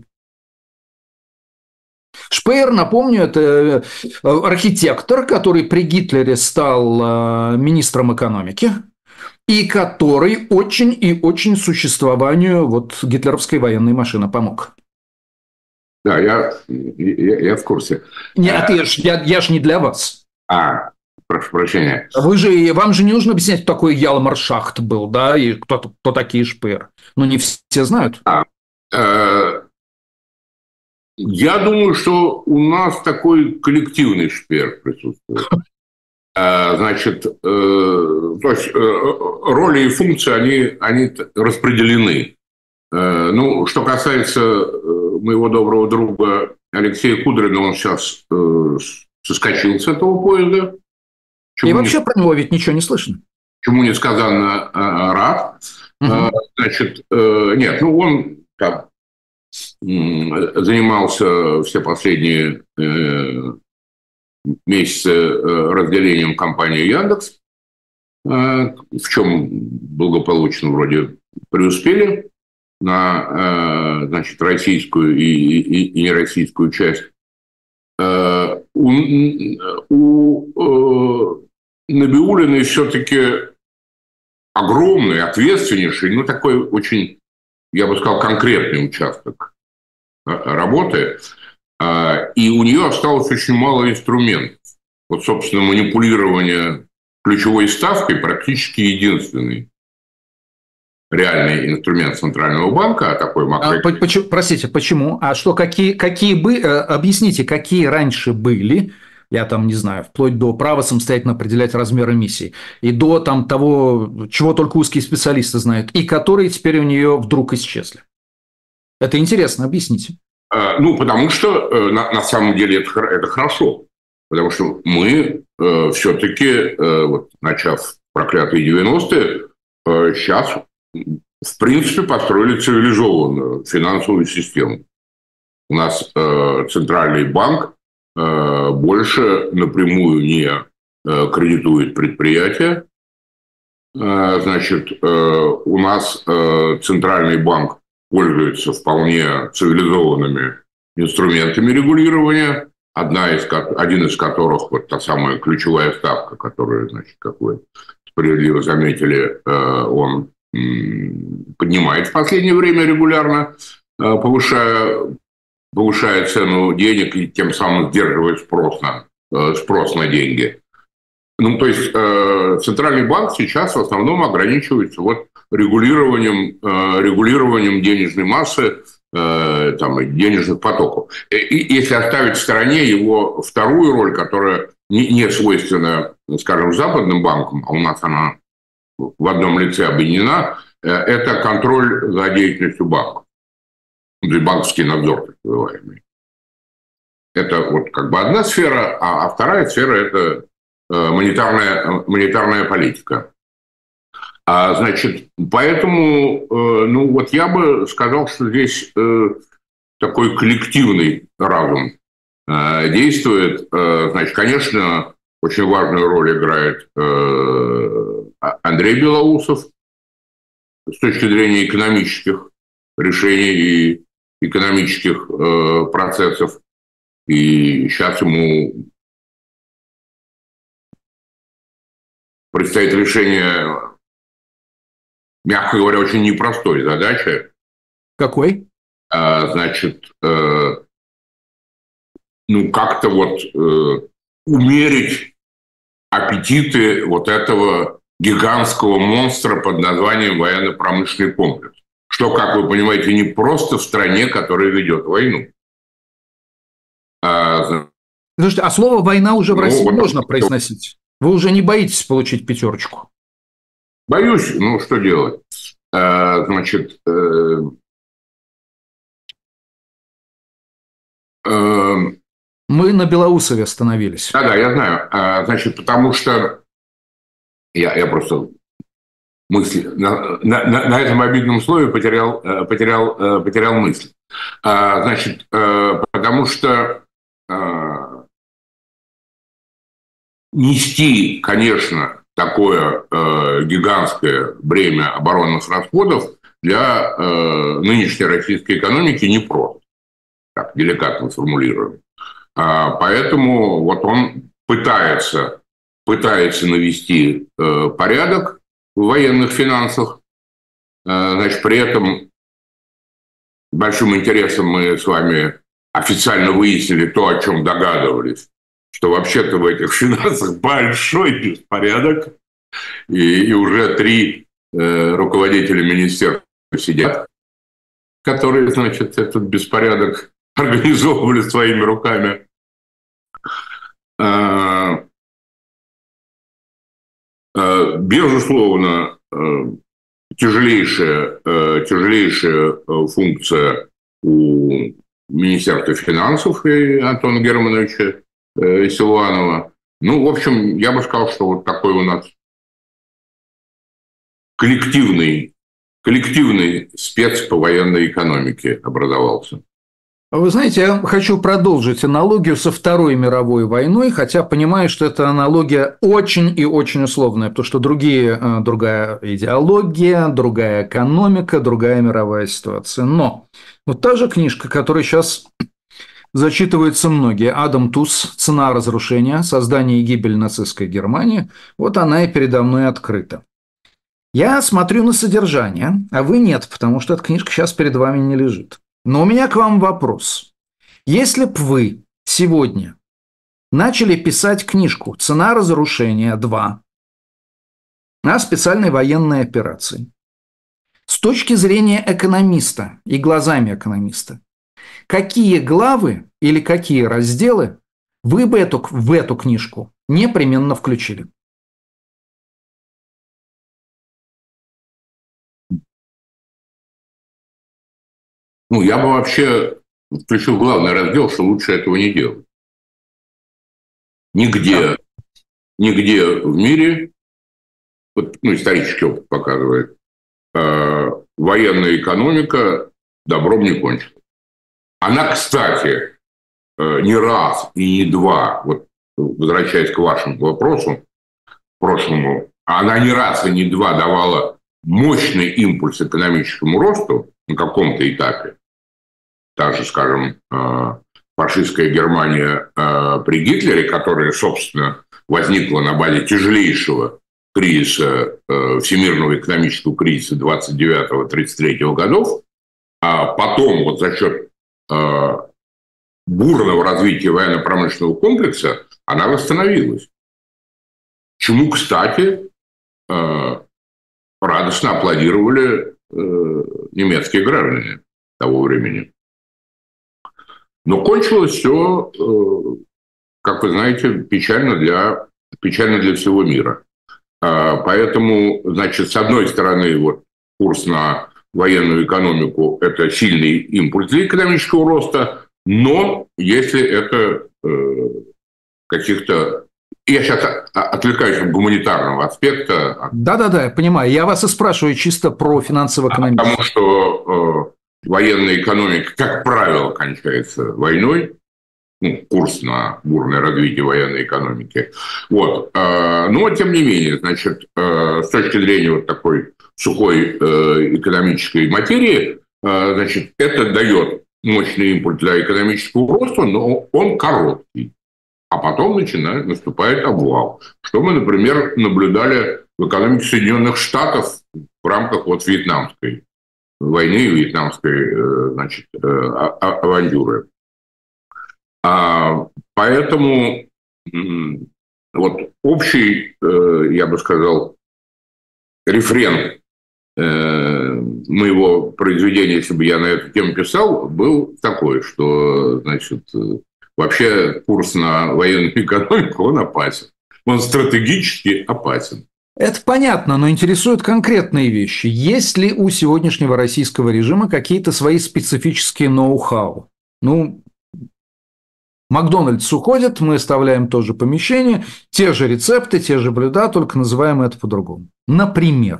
Шпеер, напомню, это архитектор, который при Гитлере стал министром экономики и который очень и очень существованию вот гитлеровской военной машины помог. Да, я, я, я в курсе. Нет, я ж, я, я ж не для вас. А, прошу прощения. Вы же, вам же не нужно объяснять, кто такой Ялмар-Шахт был, да, и кто, кто такие Шпеер. Ну, не все знают. А, э, я думаю, что у нас такой коллективный Шпеер присутствует. Значит, то есть роли и функции, они, они распределены. Ну, что касается моего доброго друга Алексея Кудрина, он сейчас соскочил с этого поезда. И вообще не... про него ведь ничего не слышно. Чему несказанно рад. Угу. Значит, нет, ну он там занимался все последние месяцы разделением компании Яндекс, в чем благополучно вроде преуспели, на, значит, российскую и, и, и нероссийскую часть. У, у Набиуллиной все-таки огромный, ответственнейший, ну, такой очень, я бы сказал, конкретный участок работы. И у нее осталось очень мало инструментов. Вот, собственно, манипулирование ключевой ставкой практически единственный реальный инструмент Центрального банка, а такой макро... А, почему, простите, почему? А что, какие, какие бы... Объясните, какие раньше были, я там не знаю, вплоть до права самостоятельно определять размер эмиссий, и до там того, чего только узкие специалисты знают, и которые теперь у нее вдруг исчезли? Это интересно, объясните. Ну, потому что на, на самом деле это, это хорошо. Потому что мы э, все-таки, э, вот, начав проклятые девяностые, э, сейчас, в принципе, построили цивилизованную финансовую систему. У нас э, Центральный банк э, больше напрямую не э, кредитует предприятия. Э, значит, э, у нас э, Центральный банк пользуется вполне цивилизованными инструментами регулирования, одна из, один из которых вот та самая ключевая ставка, которую, значит, как вы справедливо заметили, он поднимает в последнее время регулярно, повышая, повышая цену денег и тем самым сдерживает спрос на, спрос на деньги. Ну, то есть Центральный банк сейчас в основном ограничивается вот регулированием, регулированием денежной массы, там, денежных потоков. И если оставить в стороне его вторую роль, которая не, не свойственна, скажем, западным банкам, а у нас она в одном лице объединена, это контроль за деятельностью банков. Банковский надзор, так называемый. Это вот как бы одна сфера, а вторая сфера – это монетарная, монетарная политика. А, значит, поэтому, ну, вот я бы сказал, что здесь такой коллективный разум действует. Значит, конечно, очень важную роль играет Андрей Белоусов с точки зрения экономических решений и экономических процессов. И сейчас ему предстоит решение, мягко говоря, очень непростой задачи. Какой? Значит, ну, как-то вот умерить аппетиты вот этого гигантского монстра под названием военно-промышленный комплекс. Что, как вы понимаете, не просто в стране, которая ведет войну. А, Слушайте, а слово «война» уже в ну, России вот можно это... произносить? Вы уже не боитесь получить пятерочку? Боюсь, ну что делать? А, значит, э, э, мы на Белоусове остановились. Да, да, я знаю. А, значит, потому что я, я просто мысли на, на, на этом обидном слове потерял, потерял, потерял мысль. А, значит, потому что а, нести, конечно, такое а, гигантское бремя оборонных расходов для а, нынешней российской экономики непросто. Так, деликатно сформулируем. А, поэтому вот он пытается, пытается навести а, порядок в военных финансах. Значит, при этом большим интересом мы с вами официально выяснили то, о чем догадывались, что вообще-то в этих финансах большой беспорядок, и, и уже три э, руководителя министерства сидят, которые, значит, этот беспорядок организовывали своими руками. Безусловно, тяжелейшая, тяжелейшая функция у Министерства финансов и Антона Германовича Силуанова. Ну, в общем, я бы сказал, что вот такой у нас коллективный, коллективный спец по военной экономике образовался. Вы знаете, я хочу продолжить аналогию со Второй мировой войной, хотя понимаю, что эта аналогия очень и очень условная, потому что другие, другая идеология, другая экономика, другая мировая ситуация. Но вот та же книжка, которая сейчас зачитываются многие, Адам Тус «Цена разрушения. Создание и гибель нацистской Германии», вот она и передо мной открыта. Я смотрю на содержание, а вы нет, потому что эта книжка сейчас перед вами не лежит. Но у меня к вам вопрос. Если б вы сегодня начали писать книжку «Цена разрушения два» о специальной военной операции, с точки зрения экономиста и глазами экономиста, какие главы или какие разделы вы бы эту, в эту книжку непременно включили? Ну, я бы вообще включил главный раздел, что лучше этого не делать. Нигде, да. нигде в мире, вот, ну, исторический опыт показывает, э, военная экономика добром не кончилась. Она, кстати, э, не раз и не два, вот возвращаясь к вашему вопросу, прошлому, она не раз и не два давала мощный импульс экономическому росту на каком-то этапе. Та же, скажем, фашистская Германия при Гитлере, которая, собственно, возникла на базе тяжелейшего кризиса, всемирного экономического кризиса двадцать девятого — тридцать третьего годов, а потом вот за счет бурного развития военно-промышленного комплекса она восстановилась. Чему, кстати, радостно аплодировали немецкие граждане того времени. Но кончилось все, как вы знаете, печально для, печально для всего мира. Поэтому, значит, с одной стороны, вот курс на военную экономику – это сильный импульс для экономического роста, но если это каких-то… Я сейчас отвлекаюсь от гуманитарного аспекта. Да-да-да, я понимаю. Я вас и спрашиваю чисто про финансово-экономическое. Потому что э, военная экономика, как правило, кончается войной. ну, курс на бурное развитие военной экономики. Вот. Но, тем не менее, значит, с точки зрения вот такой сухой экономической материи, значит, это дает мощный импульс для экономического роста, но он короткий. А потом начинает, наступает обвал. Что мы, например, наблюдали в экономике Соединенных Штатов в рамках вот вьетнамской войны, вьетнамской, значит, авантюры. Поэтому вот общий, я бы сказал, рефрен моего произведения, если бы я на эту тему писал, был такой, что, значит, вообще курс на военную экономику, он опасен. Он стратегически опасен. Это понятно, но интересуют конкретные вещи. Есть ли у сегодняшнего российского режима какие-то свои специфические ноу-хау? Ну, Макдональдс уходит, мы оставляем тоже помещение, те же рецепты, те же блюда, только называем это по-другому. Например?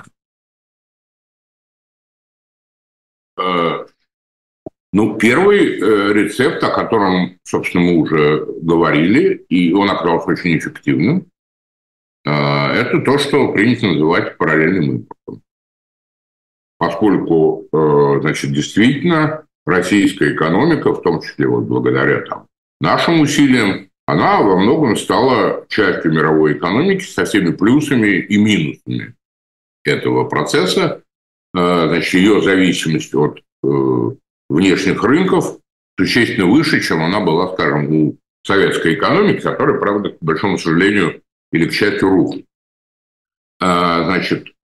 Ну, первый рецепт, о котором, собственно, мы уже говорили, и он оказался очень эффективным, это то, что принято называть параллельным импортом. Поскольку, значит, действительно, российская экономика, в том числе вот благодаря там, нашим усилиям, она во многом стала частью мировой экономики со всеми плюсами и минусами этого процесса. Значит, ее зависимость от внешних рынков существенно выше, чем она была, скажем, у советской экономики, которая, правда, к большому сожалению, или к счастью, рухнула. Значит,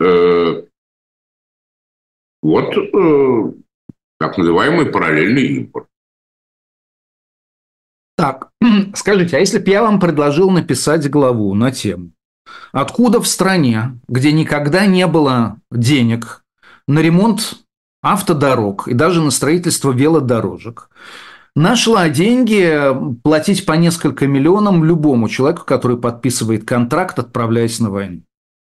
вот так называемый параллельный импорт. Так, скажите, а если бы я вам предложил написать главу на тему, откуда в стране, где никогда не было денег на ремонт автодорог и даже на строительство велодорожек, нашла деньги платить по несколько миллионам любому человеку, который подписывает контракт, отправляясь на войну?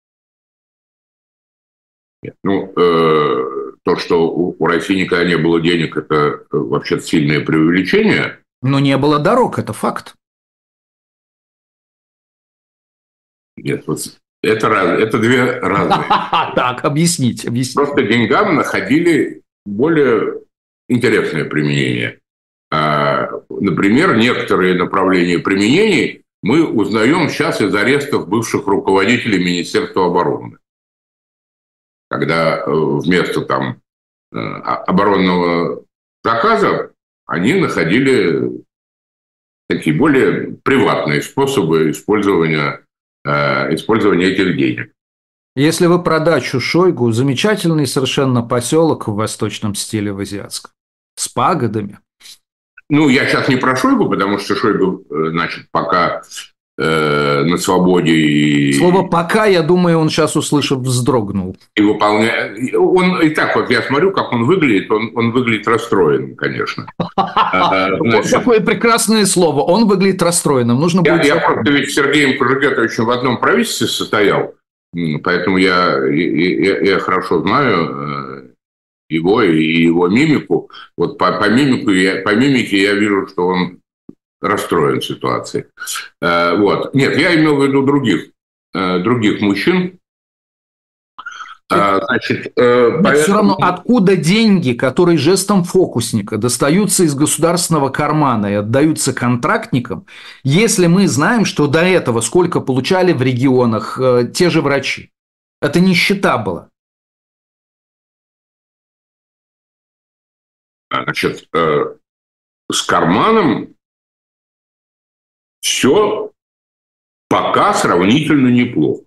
Нет, ну, э, то, что у России никогда не было денег, это вообще сильное преувеличение. Но не было дорог, это факт. Нет, вот это, раз, это две разные. Так, объясните, объясните. Просто деньгам находили более интересное применение. Например, некоторые направления применений мы узнаем сейчас из арестов бывших руководителей Министерства обороны. Когда вместо там оборонного заказа они находили такие более приватные способы использования, использования этих денег. Если вы про дачу Шойгу, замечательный совершенно поселок в восточном стиле, в азиатском, с пагодами. Ну, я сейчас не про Шойгу, потому что Шойгу, значит, пока э, на свободе. И... Слово «пока», я думаю, он сейчас, услышав, вздрогнул. И выполняет. Он и так вот, я смотрю, как он выглядит, он, он выглядит расстроенным, конечно. Какое прекрасное слово. Он выглядит расстроенным. Нужно будет... Я просто ведь с Сергеем Кожегетовичем в одном правительстве состоял, поэтому я, я, я хорошо знаю его и его мимику. Вот по, по, мимику я, по мимике я вижу, что он расстроен ситуацией. Вот. Нет, я имел в виду других, других мужчин. Значит, поэтому... все равно откуда деньги, которые жестом фокусника достаются из государственного кармана и отдаются контрактникам, если мы знаем, что до этого сколько получали в регионах те же врачи? Это нищета была. Значит, с карманом все пока сравнительно неплохо.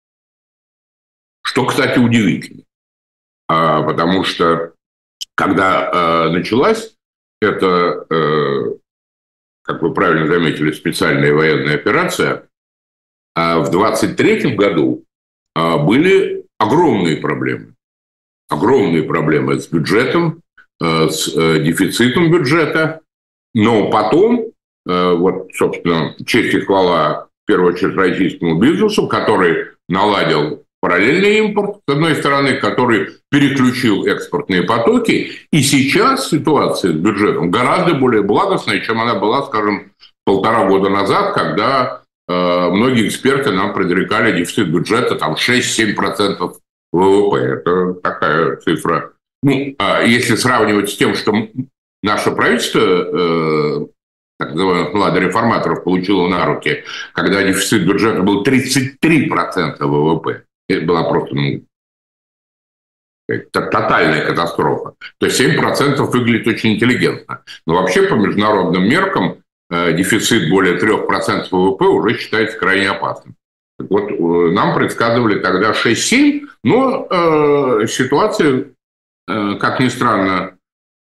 Что, кстати, удивительно. Потому что, когда началась эта, как вы правильно заметили, специальная военная операция, в двадцать третьем году были огромные проблемы. Огромные проблемы с бюджетом, с дефицитом бюджета. Но потом, вот, собственно, честь и хвала, в первую очередь, российскому бизнесу, который наладил параллельный импорт, с одной стороны, который переключил экспортные потоки. И сейчас ситуация с бюджетом гораздо более благостная, чем она была, скажем, полтора года назад, когда э, многие эксперты нам предрекали дефицит бюджета там шесть-семь процентов ВВП. Это такая цифра. Ну, а если сравнивать с тем, что наше правительство, э, так называемых младореформаторов, получило на руки, когда дефицит бюджета был тридцать три процента ВВП. Это была просто ну, тотальная катастрофа. То есть семь процентов выглядит очень интеллигентно. Но вообще по международным меркам э, дефицит более трех процентов ВВП уже считается крайне опасным. Так вот, э, нам предсказывали тогда шесть-семь, но э, ситуация, э, как ни странно,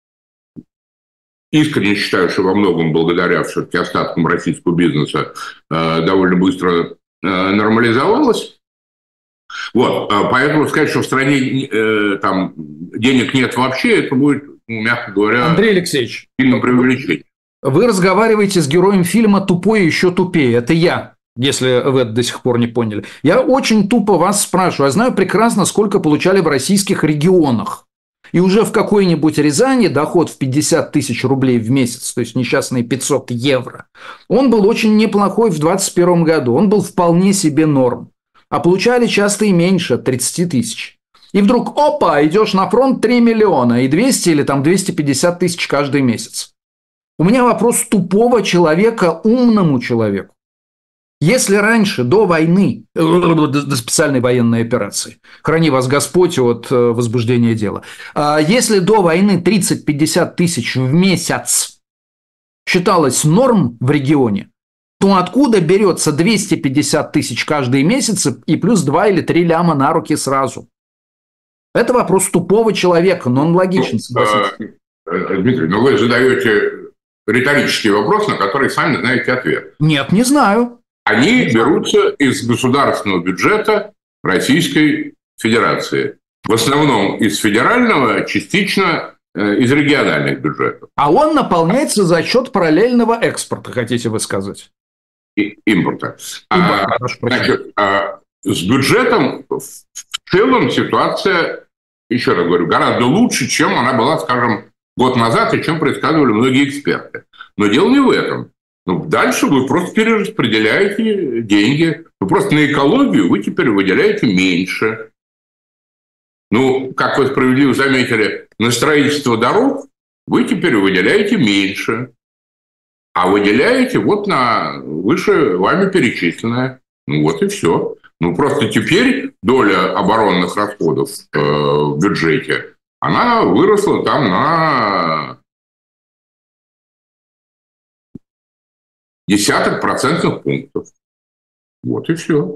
искренне считаю, что во многом благодаря все-таки остаткам российского бизнеса э, довольно быстро э, нормализовалась. Вот, поэтому сказать, что в стране э, там денег нет вообще, это будет, мягко говоря, Андрей Алексеевич, сильно преувеличение. Вы разговариваете с героем фильма «Тупой еще тупее». Это я, если вы это до сих пор не поняли. Я очень тупо вас спрашиваю. Я знаю прекрасно, сколько получали в российских регионах. И уже в какой-нибудь Рязани доход в пятьдесят тысяч рублей в месяц, то есть несчастные пятьсот евро, он был очень неплохой в двадцать первом году. Он был вполне себе норм. А получали часто и меньше, тридцать тысяч. И вдруг, опа, идешь на фронт три миллиона и двести или там двести пятьдесят тысяч каждый месяц. У меня вопрос тупого человека умному человеку. Если раньше, до войны, до специальной военной операции, храни вас Господь от возбуждения дела, если до войны тридцать-пятьдесят тысяч в месяц считалось норм в регионе, то откуда берется двести пятьдесят тысяч каждый месяц и плюс два или три ляма на руки сразу? Это вопрос тупого человека, но он логичен, согласитесь. Дмитрий, но вы задаете риторический вопрос, на который сами знаете ответ. Нет, не знаю. Они берутся из государственного бюджета Российской Федерации. В основном из федерального, частично из региональных бюджетов. А он наполняется за счет параллельного экспорта, хотите вы сказать? И импорта. А, значит, а, с бюджетом в целом ситуация, еще раз говорю, гораздо лучше, чем она была, скажем, год назад, и чем предсказывали многие эксперты. Но дело не в этом. Ну, дальше вы просто перераспределяете деньги. Вы просто на экологию вы теперь выделяете меньше. Ну, как вы справедливо заметили, на строительство дорог вы теперь выделяете меньше. А выделяете вот на выше вами перечисленное. Ну, вот и все. Ну, просто теперь доля оборонных расходов э, в бюджете, она выросла там на десяток процентных пунктов. Вот и все.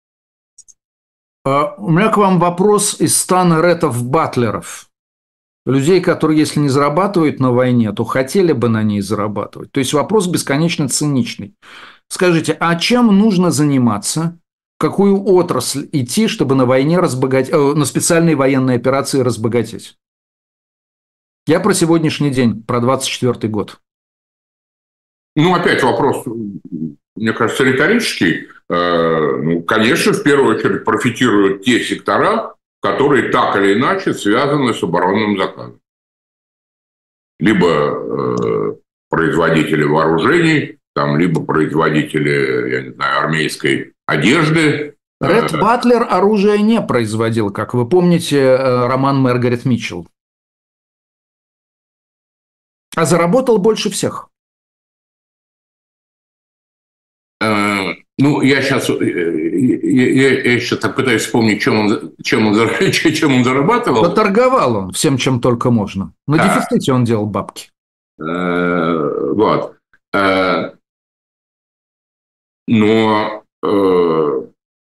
У меня к вам вопрос из стана ретов-батлеров. Людей, которые, если не зарабатывают на войне, то хотели бы на ней зарабатывать. То есть вопрос бесконечно циничный. Скажите, а чем нужно заниматься? В какую отрасль идти, чтобы на войне разбогатеть, э, на специальной военной операции разбогатеть? Я про сегодняшний день, про двадцать четвёртый год. Ну, опять вопрос, мне кажется, риторический. Ну, конечно, в первую очередь профитируют те сектора, которые так или иначе связаны с оборонным заказом. Либо э, производители вооружений, там, либо производители, я не знаю, армейской одежды. Ред Батлер оружие не производил, как вы помните, роман Маргарет Митчелл. А заработал больше всех. Ну, я сейчас, я, я, я сейчас так пытаюсь вспомнить, чем он, чем, он, чем он зарабатывал. Поторговал он всем, чем только можно. На да. дефиците он делал бабки. Вот. Но, в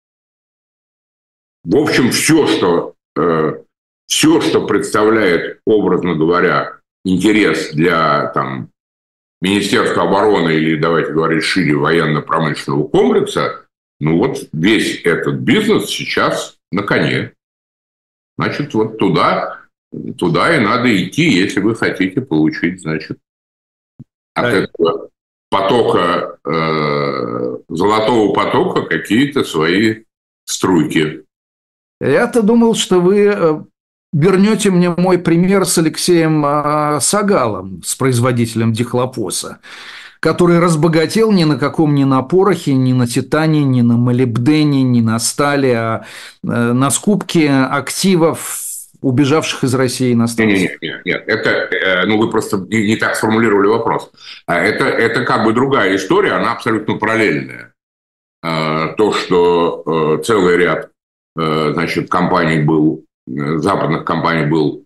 общем, все, что, все, что представляет, образно говоря, интерес для там, Министерства обороны или, давайте говорить шире, военно-промышленного комплекса, ну вот весь этот бизнес сейчас на коне. Значит, вот туда, туда и надо идти, если вы хотите получить, значит, от да. этого потока, э, золотого потока какие-то свои струйки. Я-то думал, что вы вернете мне мой пример с Алексеем Сагалом, с производителем дихлофоса. который разбогател ни на каком, ни на порохе, ни на титане, ни на молибдене, ни на стали, а на скупке активов убежавших из России иностранцев. Нет, нет, нет, это, ну, вы просто не так сформулировали вопрос. Это, это как бы другая история, она абсолютно параллельная. То, что целый ряд, значит, компаний был, западных компаний был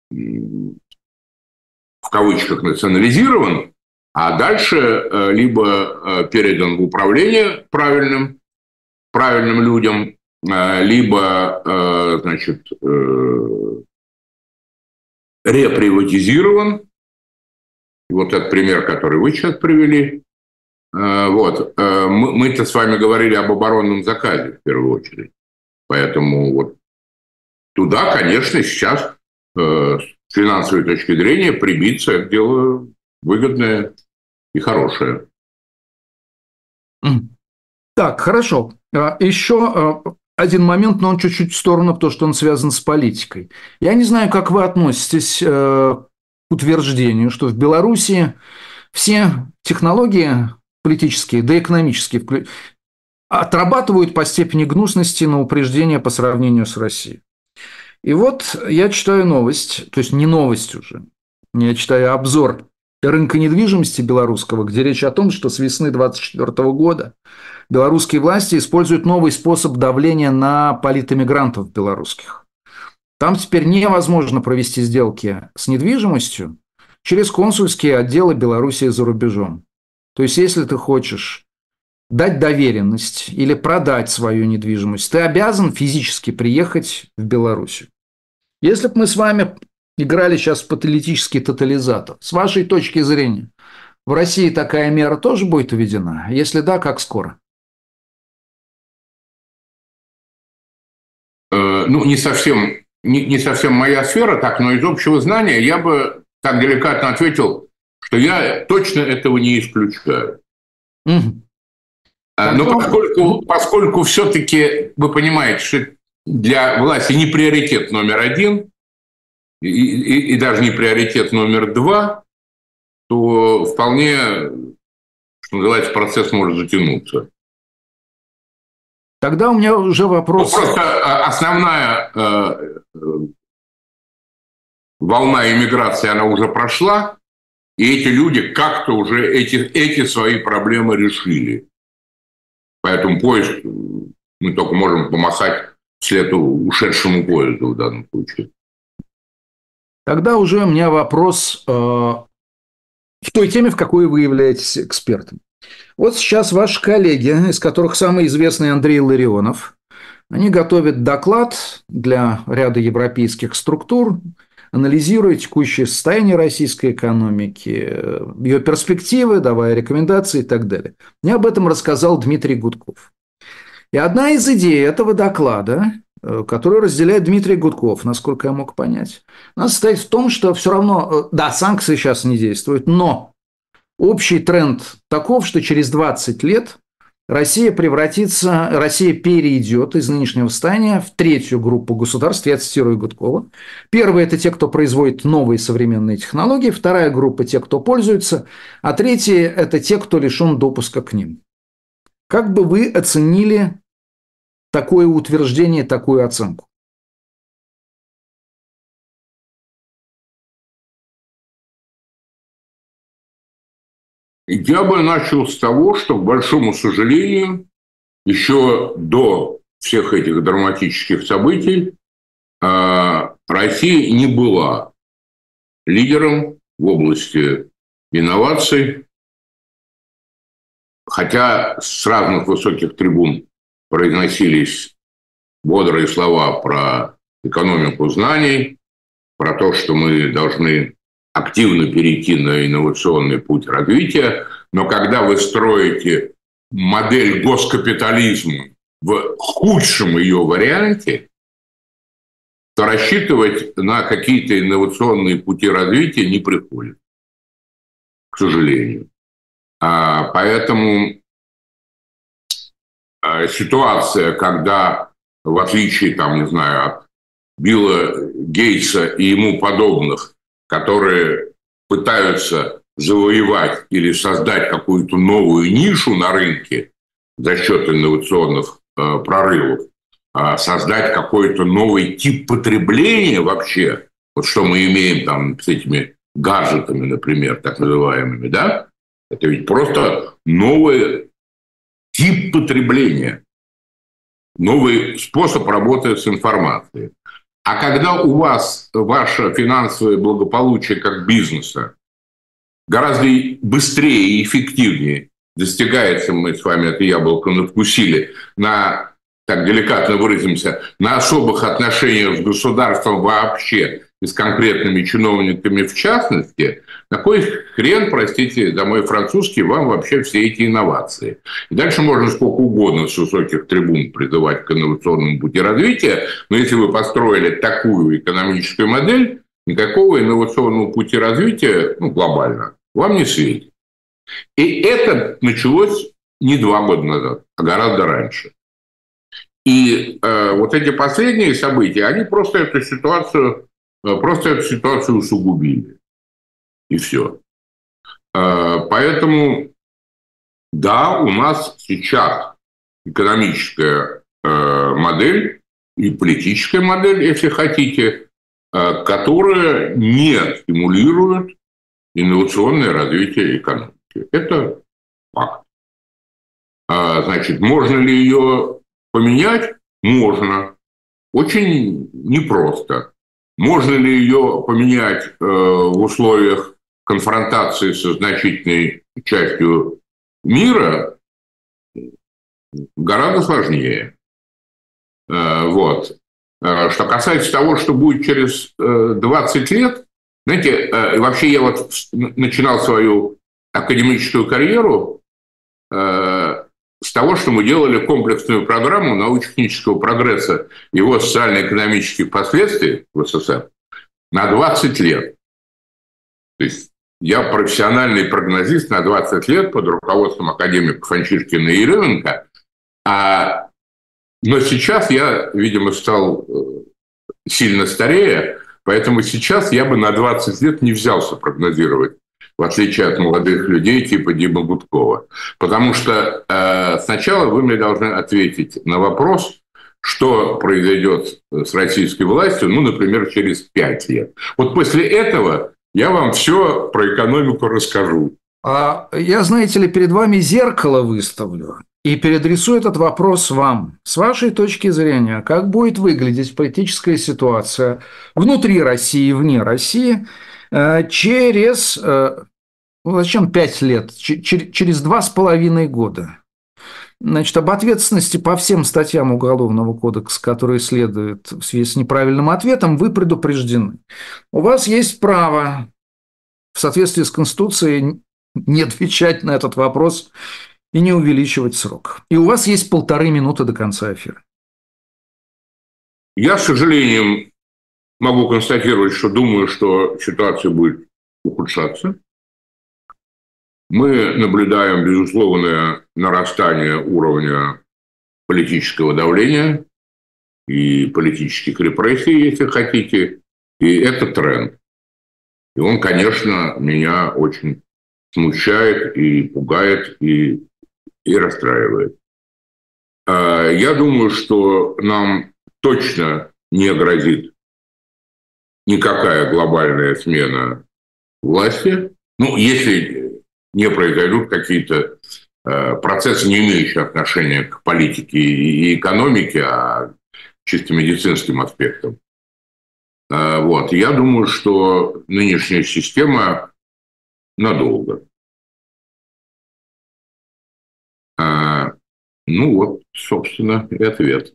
в кавычках национализирован, а дальше либо передан в управление правильным, правильным людям, либо, значит, реприватизирован. Вот этот пример, который вы сейчас привели. Вот. Мы-то с вами говорили об оборонном заказе в первую очередь. Поэтому вот туда, конечно, сейчас с финансовой точки зрения прибиться – это дело выгодное и хорошее. Так, хорошо. Еще один момент, но он чуть-чуть в сторону, потому что он связан с политикой. Я не знаю, как вы относитесь к утверждению, что в Беларуси все технологии политические, да и экономические, отрабатывают по степени гнусности на упреждение по сравнению с Россией. И вот я читаю новость, то есть не новость уже, я читаю обзор рынка недвижимости белорусского, где речь о том, что с весны две тысячи двадцать четвёртого года белорусские власти используют новый способ давления на политэмигрантов белорусских. Там теперь невозможно провести сделки с недвижимостью через консульские отделы Белоруссии за рубежом. То есть, если ты хочешь дать доверенность или продать свою недвижимость, ты обязан физически приехать в Белоруссию. Если бы мы с вами играли сейчас в политический тотализатор, с вашей точки зрения, в России такая мера тоже будет введена? Если да, как скоро? Ну, не совсем, не, не совсем моя сфера, так, но из общего знания я бы так деликатно ответил, что я точно этого не исключаю. Угу. Но поскольку, поскольку все-таки вы понимаете, что для власти не приоритет номер один и, и, и даже не приоритет номер два, то вполне, что называется, процесс может затянуться. Тогда у меня уже вопрос... Ну, просто основная э, волна иммиграции, она уже прошла, и эти люди как-то уже эти, эти свои проблемы решили. Поэтому поезд, мы только можем помахать вслед ушедшему поезду в данном случае. Тогда уже у меня вопрос э, в той теме, в какой вы являетесь экспертом. Вот сейчас ваши коллеги, из которых самый известный Андрей Илларионов, они готовят доклад для ряда европейских структур, анализируя текущее состояние российской экономики, ее перспективы, давая рекомендации и так далее. Мне об этом рассказал Дмитрий Гудков. И одна из идей этого доклада, которую разделяет Дмитрий Гудков, насколько я мог понять, она состоит в том, что все равно, да, санкции сейчас не действуют, но общий тренд таков, что через двадцать лет Россия превратится, Россия перейдет из нынешнего состояния в третью группу государств, я цитирую Гудкова. Первая – это те, кто производит новые современные технологии, вторая группа – те, кто пользуется, а третья – это те, кто лишен допуска к ним. Как бы вы оценили такое утверждение, такую оценку? Я бы начал с того, что, к большому сожалению, еще до всех этих драматических событий Россия не была лидером в области инноваций, хотя с разных высоких трибун произносились бодрые слова про экономику знаний, про то, что мы должны активно перейти на инновационный путь развития, но когда вы строите модель госкапитализма в худшем ее варианте, то рассчитывать на какие-то инновационные пути развития не приходится, к сожалению. А, поэтому а, ситуация, когда, в отличие, там, не знаю, от Билла Гейтса и ему подобных, которые пытаются завоевать или создать какую-то новую нишу на рынке за счет инновационных э, прорывов, э, создать какой-то новый тип потребления вообще, вот что мы имеем там с этими гаджетами, например, так называемыми, да, это ведь просто новый тип потребления, новый способ работы с информацией. А когда у вас ваше финансовое благополучие как бизнеса гораздо быстрее и эффективнее достигается, мы с вами это яблоко надкусили, на, так деликатно выразимся, на особых отношениях с государством вообще и с конкретными чиновниками в частности, на кой хрен, простите за мой французский, вам вообще все эти инновации? И дальше можно сколько угодно с высоких трибун призывать к инновационному пути развития, но если вы построили такую экономическую модель, никакого инновационного пути развития, ну, глобально, вам не светит. И это началось не два года назад, а гораздо раньше. И э, вот эти последние события, они просто эту ситуацию, просто эту ситуацию усугубили. И все. Э, поэтому, да, у нас сейчас экономическая э, модель и политическая модель, если хотите, э, которая не стимулирует инновационное развитие экономики. Это факт. А, значит, можно ли ее поменять? Можно. Очень непросто. Можно ли ее поменять э, в условиях конфронтации со значительной частью мира? Гораздо сложнее. Э, вот. Э, что касается того, что будет через э, двадцать лет, знаете, э, вообще я вот начинал свою академическую карьеру э, с того, что мы делали комплексную программу научно-технического прогресса и его социально-экономических последствий в СССР на двадцать лет. То есть я профессиональный прогнозист на двадцать лет под руководством академиков Анчишкина и Еременко, а, но сейчас я, видимо, стал сильно старее, поэтому сейчас я бы на двадцать лет не взялся прогнозировать, в отличие от молодых людей типа Димы Гудкова. Потому что э, сначала вы мне должны ответить на вопрос, что произойдет с российской властью, ну, например, через пять лет. Вот после этого я вам все про экономику расскажу. А я, знаете ли, перед вами зеркало выставлю и переадресую этот вопрос вам. С вашей точки зрения, как будет выглядеть политическая ситуация внутри России и вне России через, ну, зачем пять лет, через два с половиной года? Значит, об ответственности по всем статьям Уголовного кодекса, которые следуют в связи с неправильным ответом, вы предупреждены. У вас есть право в соответствии с Конституцией не отвечать на этот вопрос и не увеличивать срок. И у вас есть полторы минуты до конца эфира. Я, к сожалению, могу констатировать, что думаю, что ситуация будет ухудшаться. Мы наблюдаем безусловное нарастание уровня политического давления и политических репрессий, если хотите. И это тренд. И он, конечно, меня очень смущает и пугает, и, и расстраивает. Я думаю, что нам точно не грозит никакая глобальная смена власти. Ну, если не произойдут какие-то процессы, не имеющие отношения к политике и экономике, а чисто медицинским аспектам. Вот. Я думаю, что нынешняя система надолго. Ну вот, собственно, и ответ.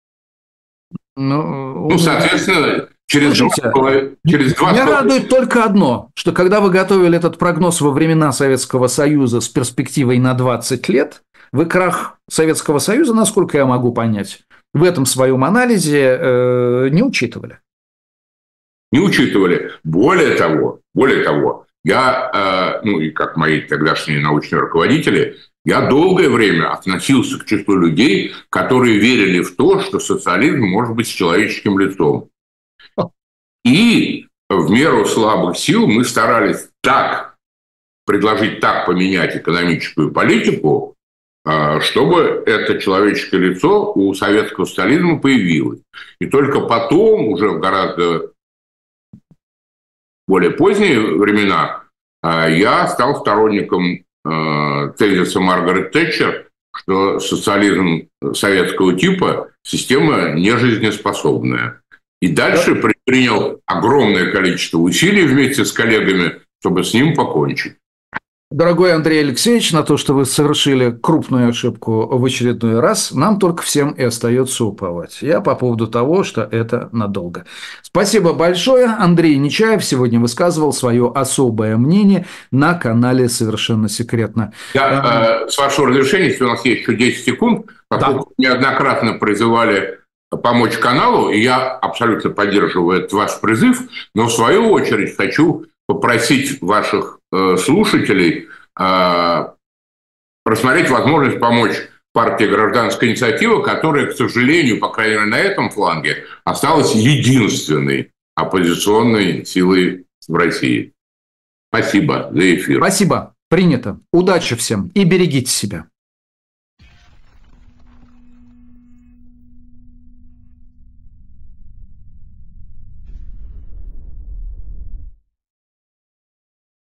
Ну, ну соответственно, через Слушайте, два, через два... Меня радует только одно, что когда вы готовили этот прогноз во времена Советского Союза с перспективой на двадцать лет, вы крах Советского Союза, насколько я могу понять, в этом своем анализе э, не учитывали. Не учитывали. Более того, более того, я, э, ну и как мои тогдашние научные руководители, я долгое время относился к числу людей, которые верили в то, что социализм может быть с человеческим лицом. И в меру слабых сил мы старались так предложить так поменять экономическую политику, чтобы это человеческое лицо у советского сталинизма появилось. И только потом, уже в гораздо более поздние времена, я стал сторонником тезиса Маргарет Тэтчер, что социализм советского типа – система нежизнеспособная. И дальше предпринял огромное количество усилий вместе с коллегами, чтобы с ним покончить. Дорогой Андрей Алексеевич, на то, что вы совершили крупную ошибку в очередной раз, нам только всем и остается уповать. Я по поводу того, что это надолго. Спасибо большое. Андрей Нечаев сегодня высказывал свое особое мнение на канале «Совершенно секретно». Я, э, с вашего разрешения, если у нас есть еще десять секунд, поскольку да. неоднократно призывали помочь каналу, и я абсолютно поддерживаю этот ваш призыв, но в свою очередь хочу попросить ваших э, слушателей э, рассмотреть возможность помочь партии «Гражданская инициатива», которая, к сожалению, по крайней мере на этом фланге, осталась единственной оппозиционной силой в России. Спасибо за эфир. Спасибо. Принято. Удачи всем и берегите себя.